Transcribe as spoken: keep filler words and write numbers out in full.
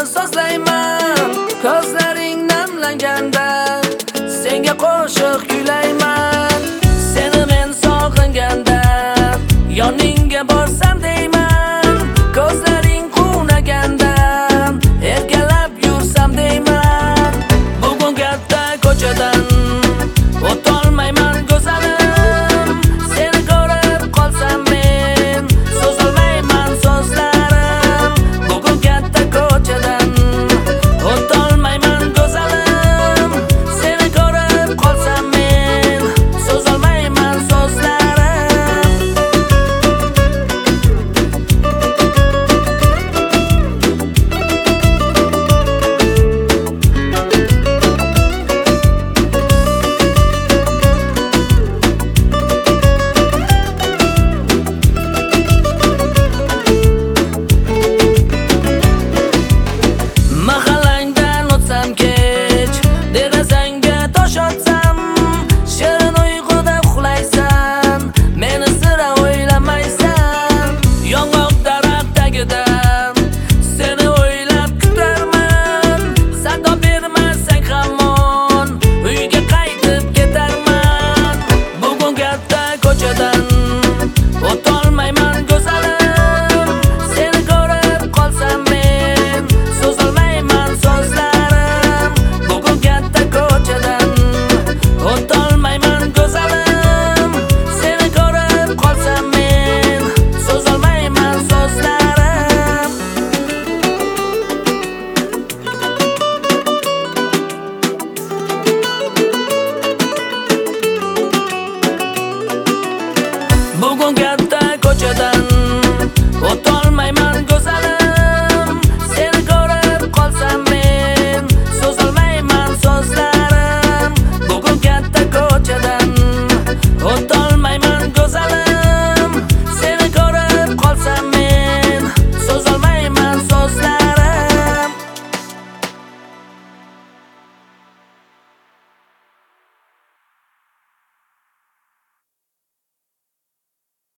so'zlayman. Ko'zlaring namlanganda senga qo'shiq kuylayman. Seni men sog'inganda yoningga borsam deyman. Ko'zlaring quvnaganda erkalab yursam deyman. Bugun katta ko'chadan o'tolmayman go'zalim. Seni ko'rib qolsam men so'zolmayman so'zlarim. Bugun katta ko'chadan o'tolmayman go'zalim. Seni ko'rib qolsam men so'zolmayman so'zlarim. Mahallangdan o'tsam kech, derazangga tosh otsam, shirin uyquda uxlaysan, meni sira o'ylamaysan. Yong'oq daraxt tagidan seni o'ylab kutarman. Sado bermasang hamon uyga qaytib ketarman. Bugun katta ko'chadan o'tolmayman go'zalim. Seni ko'rib qolsam men so'zolmayman so'zlarim. Bugun katta ko'chadan o'tolmayman go'zalim. Seni ko'rib qolsam men so'zolmayman so'zlarim. Bugun katta ko'chadan